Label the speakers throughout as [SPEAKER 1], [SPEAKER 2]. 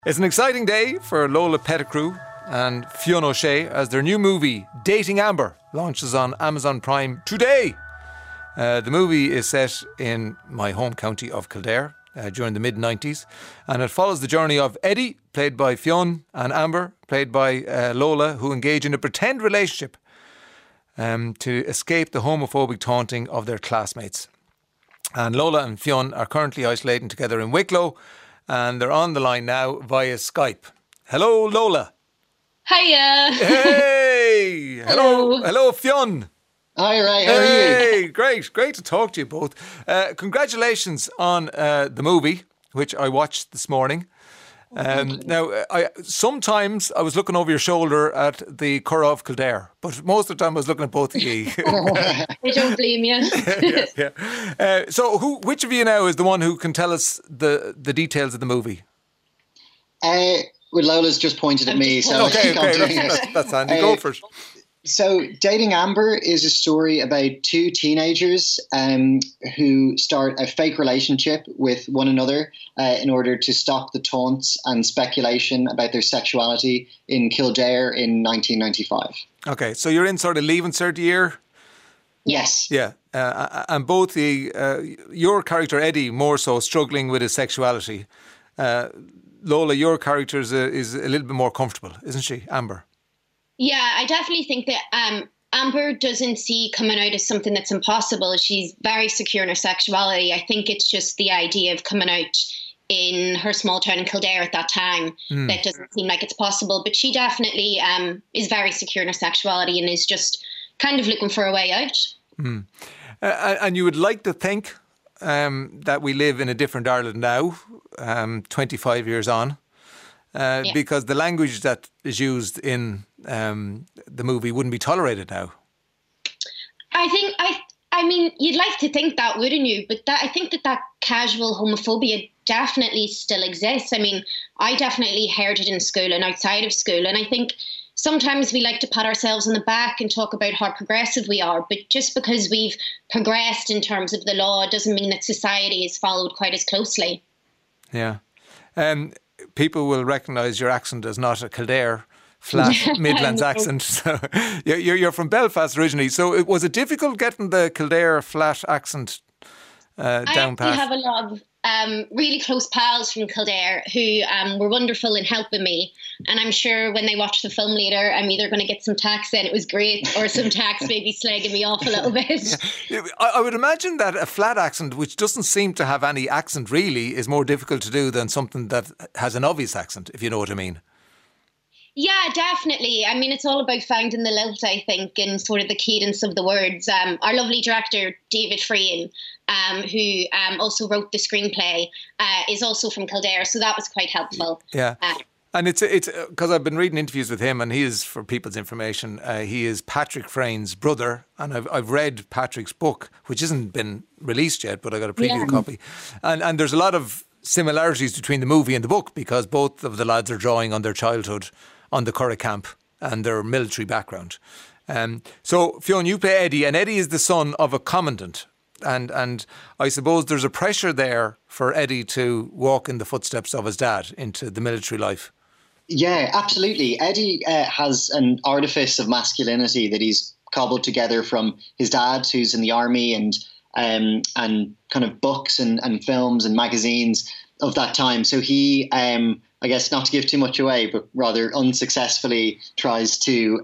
[SPEAKER 1] It's an exciting day for Lola Pettigrew and Fionn O'Shea as their new movie, Dating Amber, launches on Amazon Prime today. The movie is set in my home county of Kildare during the mid-90s, and it follows the journey of Eddie, played by Fionn, and Amber, played by Lola, who engage in a pretend relationship to escape the homophobic taunting of their classmates. And Lola and Fionn are currently isolating together in Wicklow, and they're on the line now via Skype. Hello, Lola.
[SPEAKER 2] Hiya.
[SPEAKER 1] Hey. Hello, Fionn.
[SPEAKER 2] Hi, Ray. How are you?
[SPEAKER 1] Hey, great to talk to you both. Congratulations on the movie, which I watched this morning. Now, sometimes I was looking over your shoulder at the Curragh of Kildare, but most of the time I was looking at both of you.
[SPEAKER 2] I don't blame you.
[SPEAKER 1] yeah. So which of you now is the one who can tell us the details of the movie?
[SPEAKER 2] Well, Lola's just pointed at me, so
[SPEAKER 1] okay,
[SPEAKER 2] I think I'm doing it.
[SPEAKER 1] That's handy. Go for it.
[SPEAKER 2] So, Dating Amber is a story about two teenagers who start a fake relationship with one another in order to stop the taunts and speculation about their sexuality in Kildare in 1995.
[SPEAKER 1] Okay, so you're in sort of leaving cert year?
[SPEAKER 2] Yes.
[SPEAKER 1] Yeah, and both your character Eddie more so struggling with his sexuality. Lola, your character is a little bit more comfortable, isn't she, Amber?
[SPEAKER 3] Yeah, I definitely think that Amber doesn't see coming out as something that's impossible. She's very secure in her sexuality. I think it's just the idea of coming out in her small town in Kildare at that time that doesn't seem like it's possible. But she definitely is very secure in her sexuality and is just kind of looking for a way out.
[SPEAKER 1] And you would like to think that we live in a different Ireland now, 25 years on. Because the language that is used in the movie wouldn't be tolerated now.
[SPEAKER 3] I mean, you'd like to think that, wouldn't you? But I think that casual homophobia definitely still exists. I mean, I definitely heard it in school and outside of school. And I think sometimes we like to pat ourselves on the back and talk about how progressive we are. But just because we've progressed in terms of the law doesn't mean that society is followed quite as closely.
[SPEAKER 1] Yeah. People will recognise your accent as not a Kildare flat Midlands accent. So you're from Belfast originally. So was it difficult getting the Kildare flat accent down pat?
[SPEAKER 3] I have a lot of really close pals from Kildare who were wonderful in helping me. And I'm sure when they watch the film later, I'm either going to get some tax saying it was great or some tax maybe slagging me off a little bit.
[SPEAKER 1] Yeah. I would imagine that a flat accent, which doesn't seem to have any accent really, is more difficult to do than something that has an obvious accent, if you know what I mean.
[SPEAKER 3] Yeah, definitely. I mean, it's all about finding the lilt, I think, and sort of the cadence of the words. Our lovely director, David Frean, who also wrote the screenplay, is also from Kildare, so that was quite helpful.
[SPEAKER 1] Yeah. And it's because I've been reading interviews with him, and he is, for people's information, he is Patrick Frean's brother, and I've read Patrick's book, which hasn't been released yet, but I got a preview copy. And there's a lot of similarities between the movie and the book because both of the lads are drawing on their childhood on the Curragh camp and their military background. So, Fionn, you play Eddie, and Eddie is the son of a commandant. And I suppose there's a pressure there for Eddie to walk in the footsteps of his dad into the military life.
[SPEAKER 2] Yeah, absolutely. Eddie has an artifice of masculinity that he's cobbled together from his dad, who's in the army, and kind of books and films and magazines of that time. So he, I guess, not to give too much away, but rather unsuccessfully tries to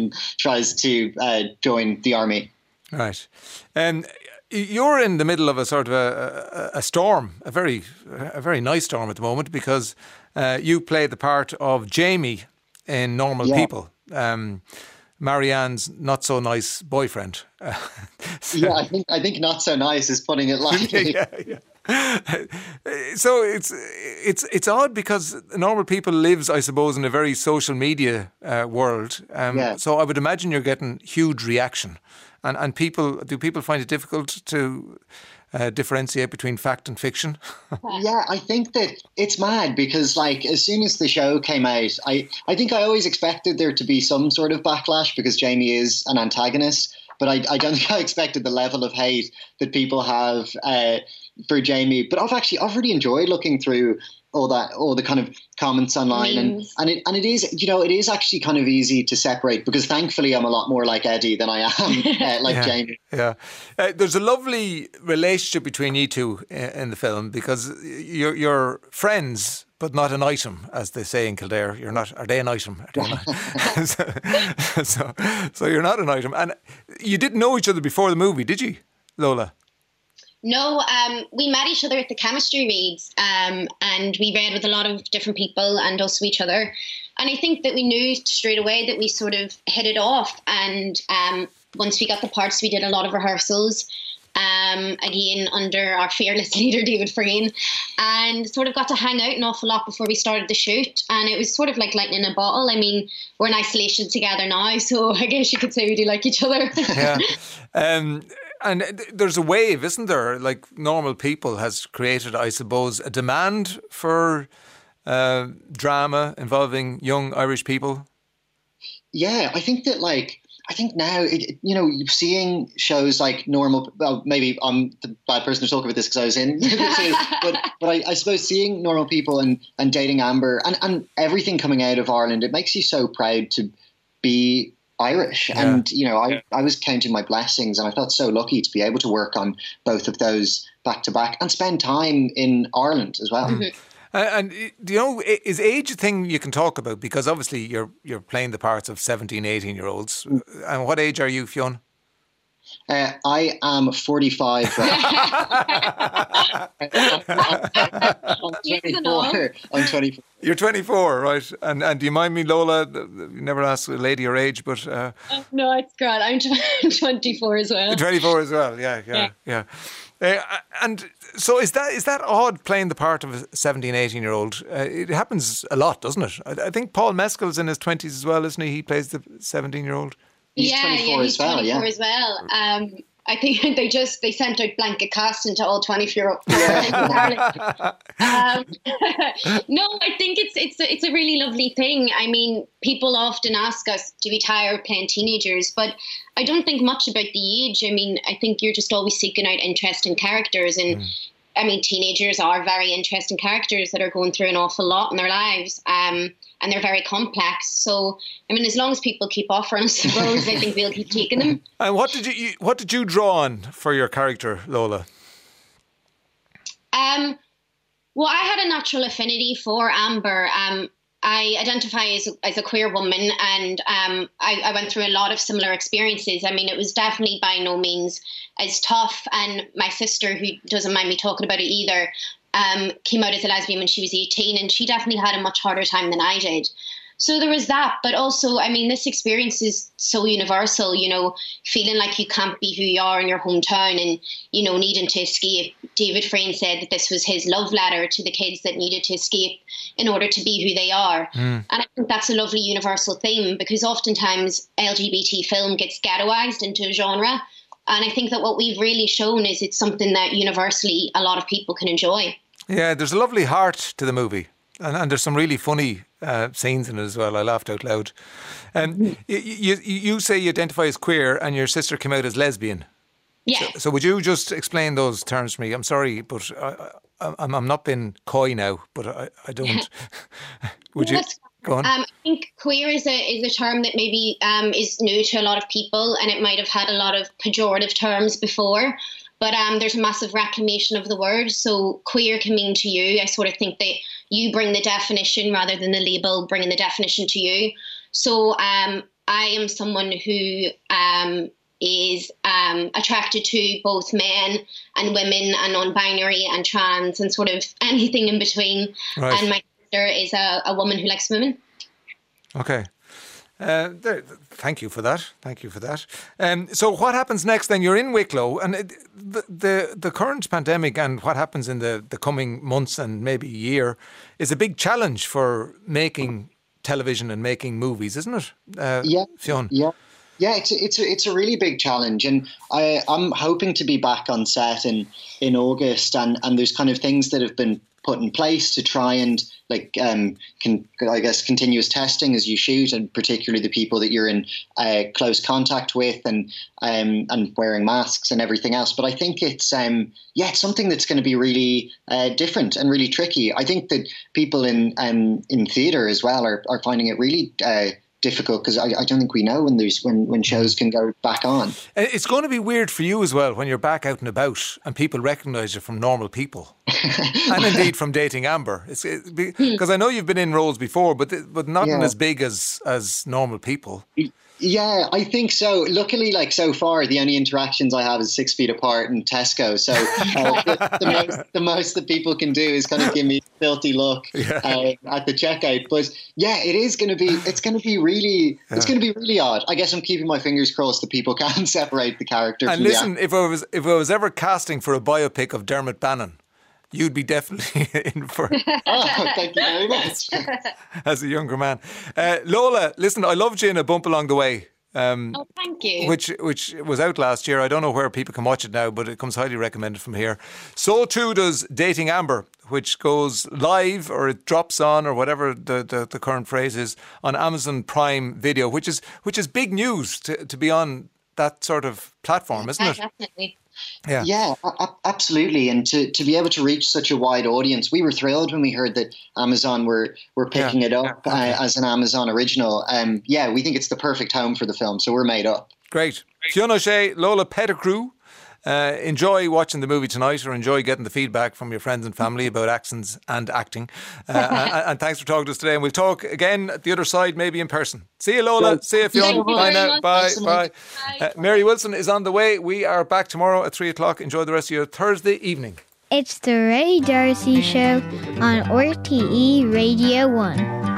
[SPEAKER 2] join the army.
[SPEAKER 1] Right. You're in the middle of a sort of a storm, a very nice storm at the moment, because you play the part of Jamie in Normal People, Marianne's not so nice boyfriend.
[SPEAKER 2] Yeah, I think not so nice is putting it lightly.
[SPEAKER 1] yeah. So it's odd because Normal People lives, I suppose, in a very social media world. So I would imagine you're getting huge reaction. And do people find it difficult to differentiate between fact and fiction?
[SPEAKER 2] Yeah, I think that it's mad because, like, as soon as the show came out, I think I always expected there to be some sort of backlash because Jamie is an antagonist. But I don't think I expected the level of hate that people have for Jamie. But I've really enjoyed looking through all the kind of comments online, and it is, you know, it is actually kind of easy to separate, because thankfully I'm a lot more like Eddie than I am like Jamie.
[SPEAKER 1] Yeah, there's a lovely relationship between you two in the film, because you're friends but not an item, as they say in Kildare. You're not. Are they an item? So you're not an item, and you didn't know each other before the movie, did you, Lola?
[SPEAKER 3] No, we met each other at the chemistry reads, and we read with a lot of different people and also each other. And I think that we knew straight away that we sort of hit it off. And once we got the parts, we did a lot of rehearsals, again, under our fearless leader, David Frayne, and sort of got to hang out an awful lot before we started the shoot. And it was sort of like lightning in a bottle. I mean, we're in isolation together now, so I guess you could say we do like each other.
[SPEAKER 1] Yeah. And there's a wave, isn't there? Like Normal People has created, I suppose, a demand for drama involving young Irish people. Yeah,
[SPEAKER 2] I think now, you know, seeing shows like Normal. Well, maybe I'm the bad person to talk about this because I was in but I suppose seeing Normal People and Dating Amber and everything coming out of Ireland, it makes you so proud to be Irish. Yeah. And, you know, I was counting my blessings, and I felt so lucky to be able to work on both of those back to back and spend time in Ireland as well.
[SPEAKER 1] Mm-hmm. And do you know, is age a thing you can talk about? Because obviously you're playing the parts of 17, 18-year-olds. And what age are you, Fionn?
[SPEAKER 2] I am 45. I'm 24.
[SPEAKER 1] You're 24, right? And do you mind me, Lola? You never ask a lady her age, but...
[SPEAKER 3] no, it's great. I'm 24 as well.
[SPEAKER 1] 24 as well, yeah. And so is that odd, playing the part of a 17, 18-year-old? It happens a lot, doesn't it? I think Paul Mescal's in his 20s as well, isn't he? He plays the 17-year-old.
[SPEAKER 2] He's 24
[SPEAKER 3] as well. I think they sent out blanket casting to all 24-year-olds. No, I think it's a really lovely thing. I mean, people often ask us, do we tire of playing teenagers? But I don't think much about the age. I mean, I think you're just always seeking out interesting characters, and I mean, teenagers are very interesting characters that are going through an awful lot in their lives, and they're very complex. So, I mean, as long as people keep offering us the roles, I think we'll keep taking them.
[SPEAKER 1] And what did you draw on for your character, Lola?
[SPEAKER 3] Well, I had a natural affinity for Amber. I identify as a queer woman, and I went through a lot of similar experiences. I mean, it was definitely by no means as tough. And my sister, who doesn't mind me talking about it either, came out as a lesbian when she was 18, and she definitely had a much harder time than I did. So there was that, but also, I mean, this experience is so universal, you know, feeling like you can't be who you are in your hometown and, you know, needing to escape. David Frayne said that this was his love letter to the kids that needed to escape in order to be who they are. And I think that's a lovely universal theme, because oftentimes LGBT film gets ghettoized into a genre. And I think that what we've really shown is it's something that universally a lot of people can enjoy. Yeah,
[SPEAKER 1] there's a lovely heart to the movie. And there's some really funny scenes in it as well. I laughed out loud. You say you identify as queer, and your sister came out as lesbian.
[SPEAKER 3] Yeah.
[SPEAKER 1] So would you just explain those terms for me? I'm sorry, but I'm not being coy now, but I don't. Would you go on?
[SPEAKER 3] I think queer is a term that maybe is new to a lot of people, and it might have had a lot of pejorative terms before. But there's a massive reclamation of the word. So queer can mean to you. I sort of think that you bring the definition rather than the label bringing the definition to you. So I am someone who is attracted to both men and women and non-binary and trans and sort of anything in between. Right. And my sister is a woman who likes women.
[SPEAKER 1] Okay. Thank you for that. So what happens next then? You're in Wicklow, and the current pandemic and what happens in the coming months and maybe year is a big challenge for making television and making movies, isn't it? Fionn?
[SPEAKER 2] Yeah. Yeah, it's a really big challenge, and I'm hoping to be back on set in August, and there's kind of things that have been put in place to try and continuous testing as you shoot, and particularly the people that you're in close contact with, and wearing masks and everything else. But I think it's something that's going to be really different and really tricky. I think that people in theatre as well are finding it really difficult, because I don't think we know when shows can go back on.
[SPEAKER 1] It's going to be weird for you as well when you're back out and about and people recognise you from Normal People and indeed from Dating Amber. Because I know you've been in roles before, but not as big as Normal People.
[SPEAKER 2] Yeah, I think so. Luckily, so far, the only interactions I have is 6 feet apart in Tesco. So the most that people can do is kind of give me a filthy look at the checkout. But yeah, it's going to be really odd. I guess I'm keeping my fingers crossed that people can separate the character.
[SPEAKER 1] And listen, if I was ever casting for a biopic of Dermot Bannon, you'd be definitely in for it.
[SPEAKER 2] Oh, thank you very much.
[SPEAKER 1] As a younger man. Lola, listen, I loved you in A Bump Along the Way.
[SPEAKER 3] Thank you.
[SPEAKER 1] Which was out last year. I don't know where people can watch it now, but it comes highly recommended from here. So too does Dating Amber, which goes live, or it drops on, or whatever the current phrase is, on Amazon Prime Video, which is big news to be on that sort of platform, isn't it?
[SPEAKER 3] Definitely.
[SPEAKER 2] Yeah, absolutely. And to be able to reach such a wide audience, we were thrilled when we heard that Amazon were picking it up as an Amazon original. We think it's the perfect home for the film, so we're made up.
[SPEAKER 1] Great. Fionn O'Shea, Lola Pettigrew. Enjoy watching the movie tonight, or enjoy getting the feedback from your friends and family about accents and acting. And thanks for talking to us today. And we'll talk again at the other side, maybe in person. See you, Lola. See you, Fionn. Bye now. Bye. Mary Wilson is on the way. We are back tomorrow at 3 o'clock. Enjoy the rest of your Thursday evening.
[SPEAKER 4] It's the Ray Darcy Show on RTE Radio 1.